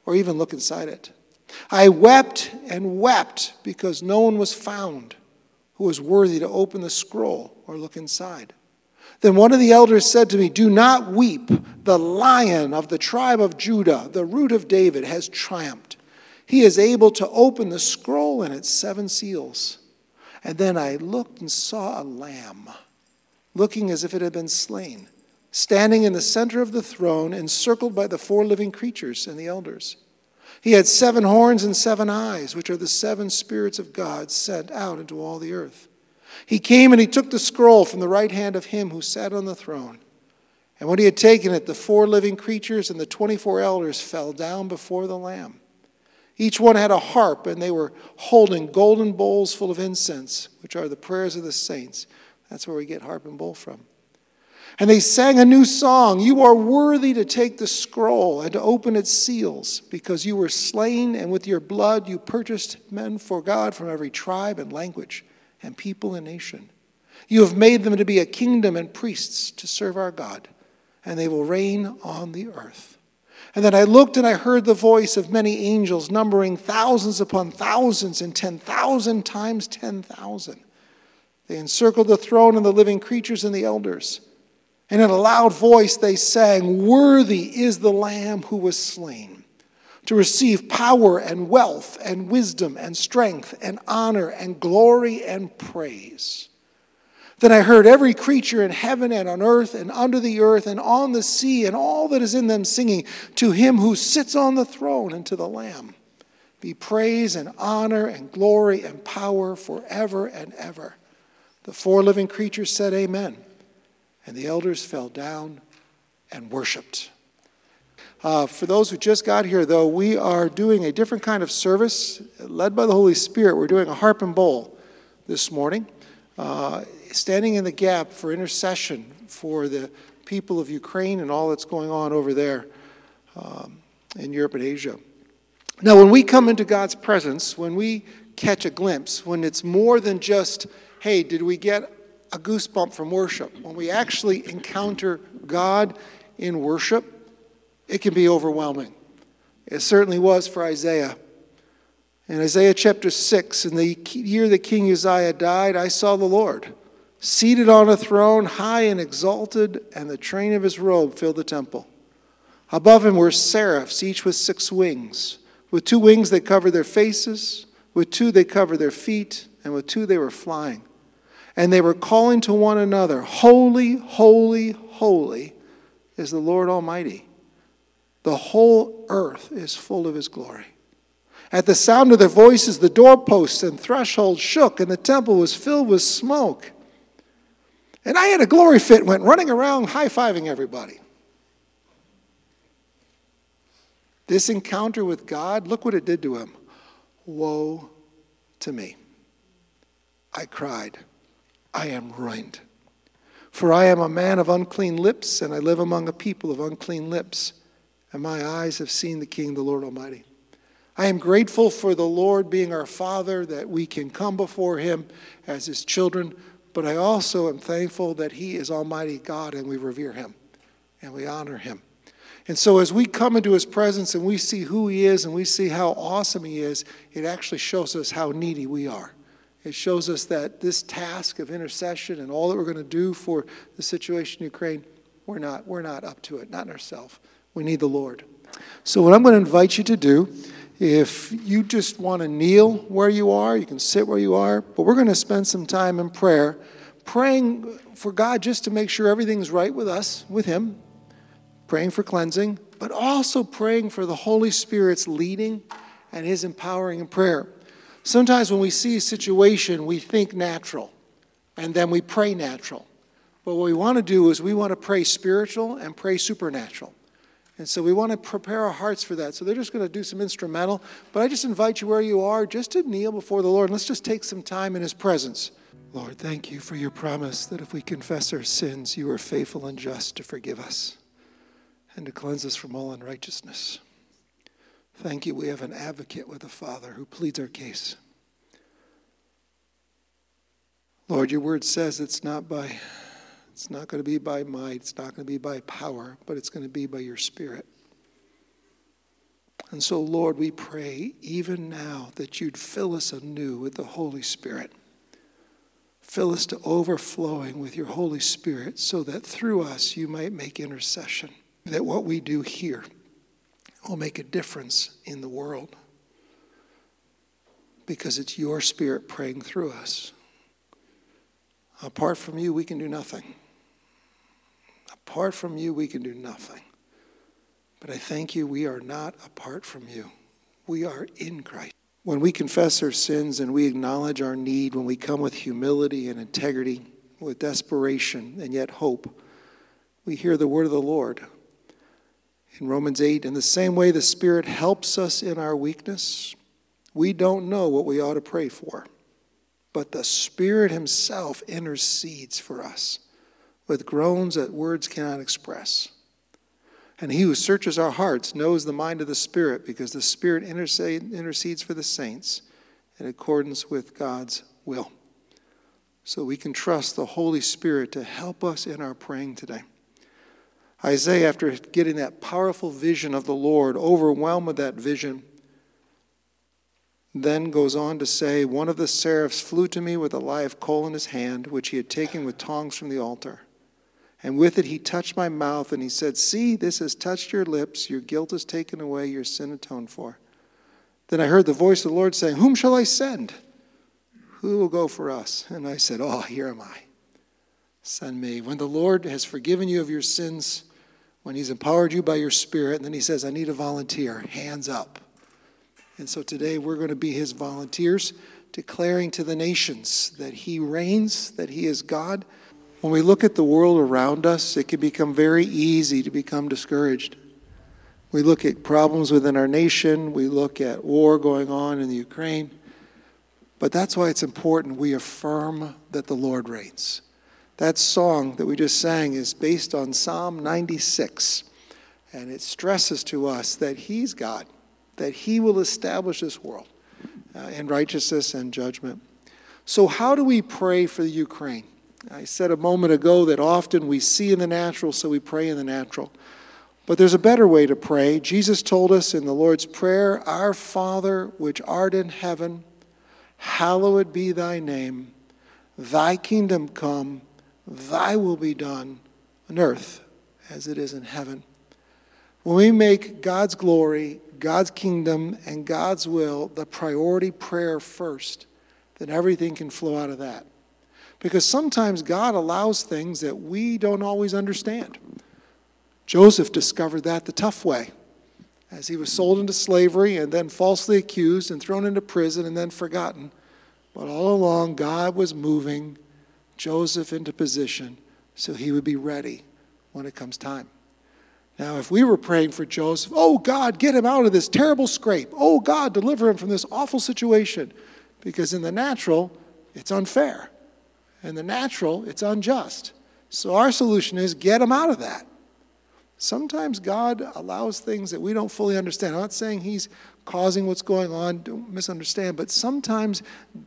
or even look inside it. I wept and wept because no one was found who was worthy to open the scroll or look inside. Then one of the elders said to me, "Do not weep. The Lion of the tribe of Judah, the Root of David, has triumphed. He is able to open the scroll and its 7 seals." And then I looked and saw a lamb, looking as if it had been slain, standing in the center of the throne, encircled by the 4 living creatures and the elders. He had 7 horns and 7 eyes, which are the 7 spirits of God sent out into all the earth. He came and he took the scroll from the right hand of him who sat on the throne. And when he had taken it, the 4 living creatures and the 24 elders fell down before the Lamb. Each one had a harp, and they were holding golden bowls full of incense, which are the prayers of the saints. That's where we get harp and bowl from. And they sang a new song. "You are worthy to take the scroll and to open its seals, because you were slain, and with your blood you purchased men for God from every tribe and language and people and nation. You have made them to be a kingdom and priests to serve our God, and they will reign on the earth." And then I looked and I heard the voice of many angels, numbering thousands upon thousands and 10,000 times 10,000. They encircled the throne and the living creatures and the elders. And in a loud voice they sang, "Worthy is the Lamb who was slain, to receive power and wealth and wisdom and strength and honor and glory and praise." Then I heard every creature in heaven and on earth and under the earth and on the sea and all that is in them singing, "To him who sits on the throne and to the Lamb be praise and honor and glory and power forever and ever." The 4 living creatures said, "Amen." And the elders fell down and worshiped. For those who just got here, though, we are doing a different kind of service led by the Holy Spirit. We're doing a harp and bowl this morning, standing in the gap for intercession for the people of Ukraine and all that's going on over there in Europe and Asia. Now, when we come into God's presence, when we catch a glimpse, when it's more than just, hey, did we get a goosebump from worship? When we actually encounter God in worship, it can be overwhelming. It certainly was for Isaiah. In Isaiah chapter 6, in the year that King Uzziah died, I saw the Lord seated on a throne, high and exalted, and the train of his robe filled the temple. Above him were seraphs, each with 6 wings. With 2 wings they covered their faces, with 2 they covered their feet, and with 2 they were flying. And they were calling to one another, "Holy, holy, holy is the Lord Almighty. The whole earth is full of his glory." At the sound of their voices, the doorposts and thresholds shook, and the temple was filled with smoke. And I had a glory fit, went running around high-fiving everybody. This encounter with God, look what it did to him. Woe to me. I cried, I am ruined. For I am a man of unclean lips, and I live among a people of unclean lips. And my eyes have seen the King, the Lord Almighty. I am grateful for the Lord being our Father, that we can come before him as his children. But I also am thankful that he is Almighty God, and we revere him and we honor him. And so as we come into his presence and we see who he is and we see how awesome he is, it actually shows us how needy we are. It shows us that this task of intercession and all that we're going to do for the situation in Ukraine, we're not up to it, not in ourselves. We need the Lord. So what I'm going to invite you to do, if you just want to kneel where you are, you can sit where you are, but we're going to spend some time in prayer, praying for God just to make sure everything's right with us, with him, praying for cleansing, but also praying for the Holy Spirit's leading and his empowering in prayer. Sometimes when we see a situation, we think natural, and then we pray natural. But what we want to do is we want to pray spiritual and pray supernatural. And so we want to prepare our hearts for that. So they're just going to do some instrumental. But I just invite you where you are just to kneel before the Lord. And let's just take some time in his presence. Lord, thank you for your promise that if we confess our sins, you are faithful and just to forgive us and to cleanse us from all unrighteousness. Thank you, we have an advocate with the Father who pleads our case. Lord, your word says it's not going to be by might, it's not going to be by power, but it's going to be by your Spirit. And so, Lord, we pray even now that you'd fill us anew with the Holy Spirit. Fill us to overflowing with your Holy Spirit so that through us you might make intercession. That what we do here will make a difference in the world. Because it's your Spirit praying through us. Apart from you, we can do nothing. Apart from you, we can do nothing. But I thank you, we are not apart from you. We are in Christ. When we confess our sins and we acknowledge our need, when we come with humility and integrity, with desperation and yet hope, we hear the word of the Lord. In Romans 8, in the same way the Spirit helps us in our weakness, we don't know what we ought to pray for, but the Spirit himself intercedes for us with groans that words cannot express. And he who searches our hearts knows the mind of the Spirit, because the Spirit intercedes for the saints in accordance with God's will. So we can trust the Holy Spirit to help us in our praying today. Isaiah, after getting that powerful vision of the Lord, overwhelmed with that vision, then goes on to say, one of the seraphs flew to me with a live coal in his hand, which he had taken with tongs from the altar. And with it he touched my mouth, and he said, see, this has touched your lips. Your guilt is taken away, your sin atoned for. Then I heard the voice of the Lord saying, whom shall I send? Who will go for us? And I said, oh, here am I. Send me. When the Lord has forgiven you of your sins, when he's empowered you by your Spirit, and then he says, I need a volunteer, hands up. And so today we're going to be his volunteers, declaring to the nations that he reigns, that he is God. When we look at the world around us, it can become very easy to become discouraged. We look at problems within our nation. We look at war going on in the Ukraine. But that's why it's important we affirm that the Lord reigns. That song that we just sang is based on Psalm 96. And it stresses to us that he's God, that he will establish this world in righteousness and judgment. So how do we pray for the Ukraine? I said a moment ago that often we see in the natural, so we pray in the natural. But there's a better way to pray. Jesus told us in the Lord's Prayer, Our Father, which art in heaven, hallowed be thy name. Thy kingdom come, thy will be done on earth as it is in heaven. When we make God's glory, God's kingdom, and God's will the priority prayer first, then everything can flow out of that. Because sometimes God allows things that we don't always understand. Joseph discovered that the tough way, as he was sold into slavery and then falsely accused and thrown into prison and then forgotten. But all along, God was moving Joseph into position so he would be ready when it comes time. Now, if we were praying for Joseph, oh God, get him out of this terrible scrape. Oh God, deliver him from this awful situation. Because in the natural, it's unfair. In the natural, it's unjust. So our solution is get him out of that. Sometimes God allows things that we don't fully understand. I'm not saying he's causing what's going on, don't misunderstand, but sometimes,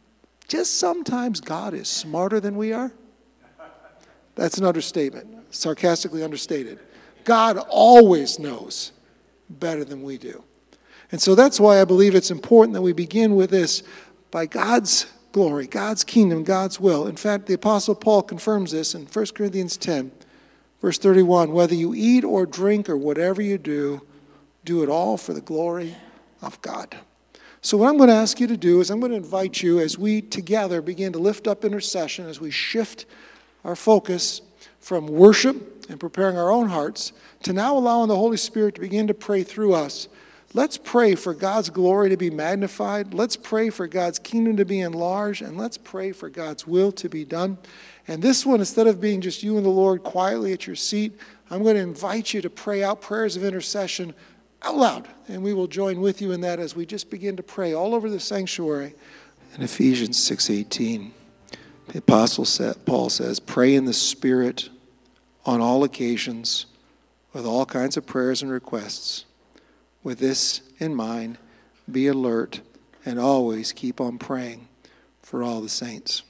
just sometimes, God is smarter than we are. That's an understatement, sarcastically understated. God always knows better than we do. And so that's why I believe it's important that we begin with this by God's glory, God's kingdom, God's will. In fact, the Apostle Paul confirms this in 1 Corinthians 10, verse 31. Whether you eat or drink or whatever you do, do it all for the glory of God. So what I'm going to ask you to do is I'm going to invite you as we together begin to lift up intercession, as we shift our focus from worship and preparing our own hearts to now allowing the Holy Spirit to begin to pray through us. Let's pray for God's glory to be magnified. Let's pray for God's kingdom to be enlarged. And let's pray for God's will to be done. And this one, instead of being just you and the Lord quietly at your seat, I'm going to invite you to pray out prayers of intercession out loud. And we will join with you in that as we just begin to pray all over the sanctuary. In Ephesians 6:18, the Apostle Paul says, pray in the Spirit on all occasions with all kinds of prayers and requests. With this in mind, be alert and always keep on praying for all the saints.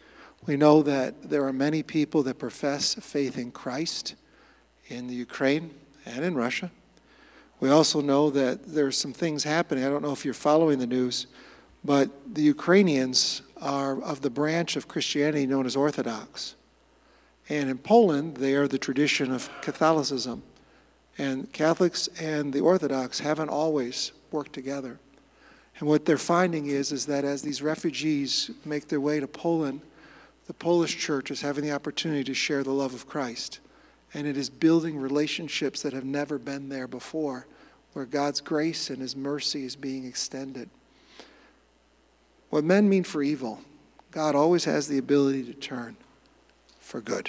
We know that there are many people that profess faith in Christ in the Ukraine and in Russia. We also know that there's some things happening. I don't know if you're following the news, but the Ukrainians are of the branch of Christianity known as Orthodox. And in Poland, they are the tradition of Catholicism. And Catholics and the Orthodox haven't always worked together. And what they're finding is that as these refugees make their way to Poland, the Polish church is having the opportunity to share the love of Christ. And it is building relationships that have never been there before, where God's grace and his mercy is being extended. What men mean for evil, God always has the ability to turn for good.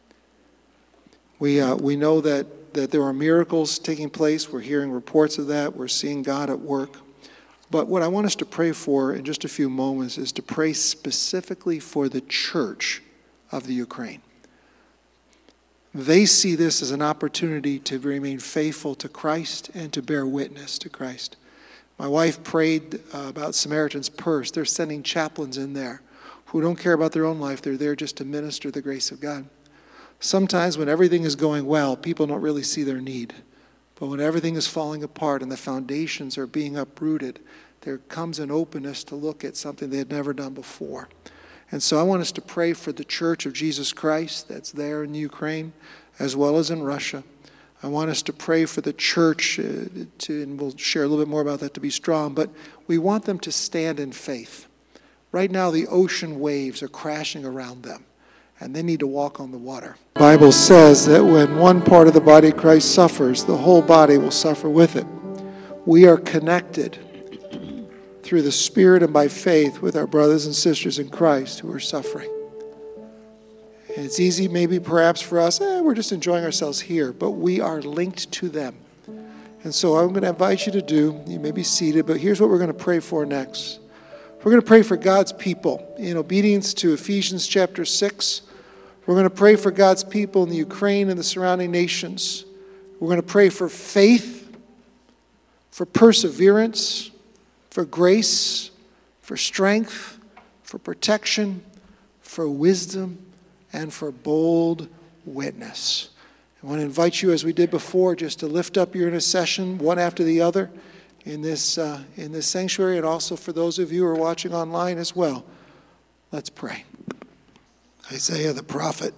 We know that there are miracles taking place. We're hearing reports of that. We're seeing God at work. But what I want us to pray for in just a few moments is to pray specifically for the church of the Ukraine. They see this as an opportunity to remain faithful to Christ and to bear witness to Christ. My wife prayed about Samaritan's Purse. They're sending chaplains in there who don't care about their own life. They're there just to minister the grace of God. Sometimes when everything is going well, people don't really see their need. But when everything is falling apart and the foundations are being uprooted, there comes an openness to look at something they had never done before. And so I want us to pray for the Church of Jesus Christ that's there in Ukraine as well as in Russia. I want us to pray for the church, and we'll share a little bit more about that, to be strong, but we want them to stand in faith. Right now the ocean waves are crashing around them, and they need to walk on the water. The Bible says that when one part of the body of Christ suffers, the whole body will suffer with it. We are connected through the Spirit and by faith with our brothers and sisters in Christ who are suffering. And it's easy maybe perhaps for us, we're just enjoying ourselves here, but we are linked to them. And so I'm going to invite you to you may be seated, but here's what we're going to pray for next. We're going to pray for God's people in obedience to Ephesians chapter 6. We're going to pray for God's people in the Ukraine and the surrounding nations. We're going to pray for faith, for perseverance, for grace, for strength, for protection, for wisdom, and for bold witness. I want to invite you, as we did before, just to lift up your intercession one after the other in this sanctuary, and also for those of you who are watching online as well. Let's pray. Isaiah the prophet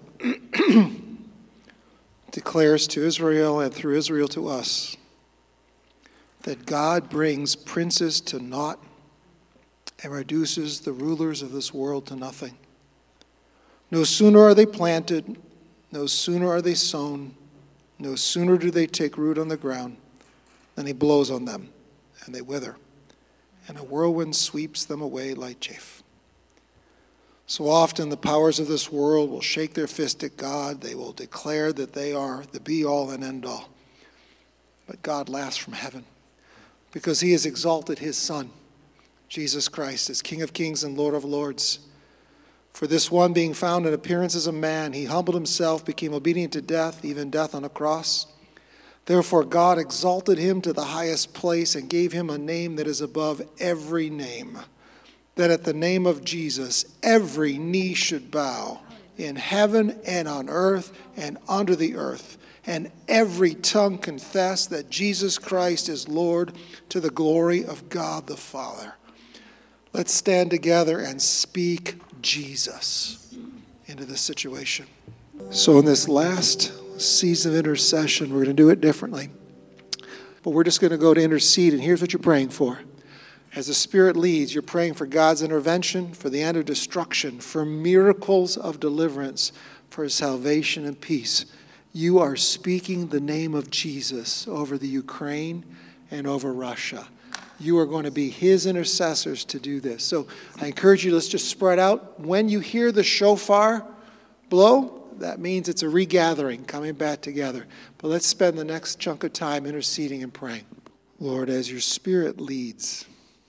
declares to Israel and through Israel to us that God brings princes to naught and reduces the rulers of this world to nothing. No sooner are they planted, no sooner are they sown, no sooner do they take root on the ground than he blows on them and they wither, and a whirlwind sweeps them away like chaff. So often the powers of this world will shake their fist at God. They will declare that they are the be-all and end-all. But God laughs from heaven because he has exalted his Son, Jesus Christ, as King of kings and Lord of lords. For this one, being found in appearance as a man, he humbled himself, became obedient to death, even death on a cross. Therefore God exalted him to the highest place and gave him a name that is above every name, that at the name of Jesus every knee should bow in heaven and on earth and under the earth, and every tongue confess that Jesus Christ is Lord, to the glory of God the Father. Let's stand together and speak Jesus into this situation. So in this last season of intercession, we're going to do it differently. But we're just going to go to intercede, and here's what you're praying for. As the Spirit leads, you're praying for God's intervention, for the end of destruction, for miracles of deliverance, for salvation and peace. You are speaking the name of Jesus over the Ukraine and over Russia. You are going to be his intercessors to do this. So I encourage you, let's just spread out. When you hear the shofar blow, that means it's a regathering, coming back together. But let's spend the next chunk of time interceding and praying. Lord, as your Spirit leads,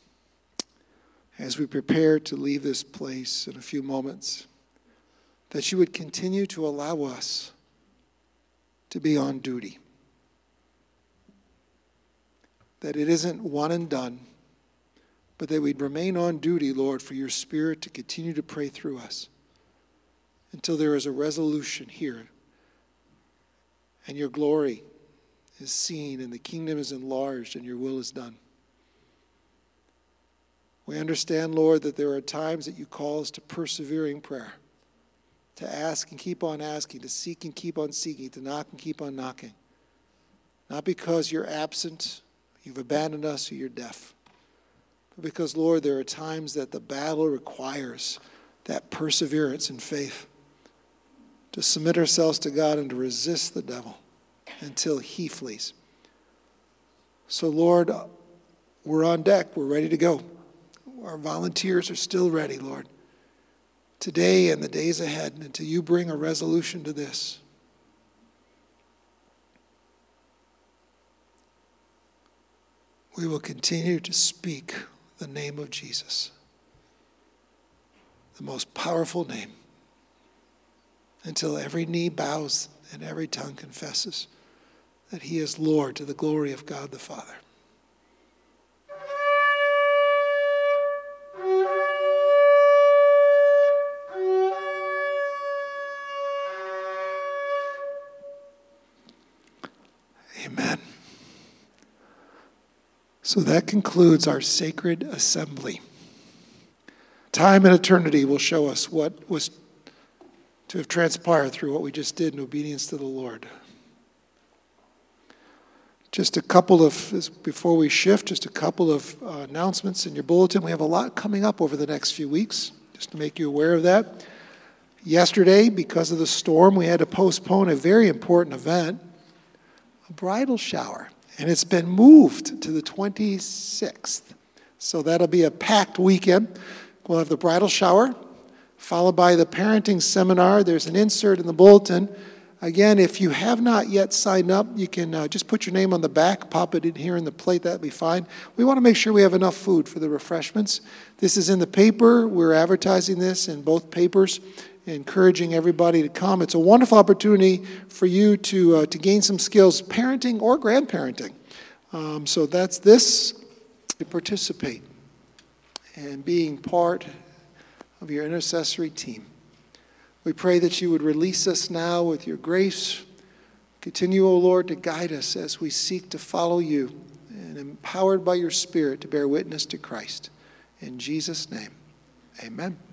as we prepare to leave this place in a few moments, that you would continue to allow us to be on duty. That it isn't one and done, but that we'd remain on duty, Lord, for your Spirit to continue to pray through us until there is a resolution here and your glory is seen and the kingdom is enlarged and your will is done. We understand, Lord, that there are times that you call us to persevering prayer, to ask and keep on asking, to seek and keep on seeking, to knock and keep on knocking. Not because you're absent, you've abandoned us, or you're deaf, but because, Lord, there are times that the battle requires that perseverance and faith to submit ourselves to God and to resist the devil until he flees. So, Lord, we're on deck. We're ready to go. Our volunteers are still ready, Lord, today and the days ahead until you bring a resolution to this. We will continue to speak the name of Jesus, the most powerful name, until every knee bows and every tongue confesses that he is Lord to the glory of God the Father. Amen. So that concludes our sacred assembly. Time and eternity will show us what was to have transpired through what we just did in obedience to the Lord. Just a couple of, before we shift, just a couple of announcements in your bulletin. We have a lot coming up over the next few weeks, just to make you aware of that. Yesterday, because of the storm, we had to postpone a very important event, a bridal shower. And it's been moved to the 26th. So that'll be a packed weekend. We'll have the bridal shower, followed by the parenting seminar. There's an insert in the bulletin. Again, if you have not yet signed up, you can just put your name on the back, pop it in here in the plate, that'll be fine. We want to make sure we have enough food for the refreshments. This is in the paper. We're advertising this in both papers, encouraging everybody to come. It's a wonderful opportunity for you to gain some skills, parenting or grandparenting. So that's this, to participate and being part of your intercessory team. We pray that you would release us now with your grace. Continue, O Lord, to guide us as we seek to follow you and empowered by your Spirit to bear witness to Christ. In Jesus' name, amen.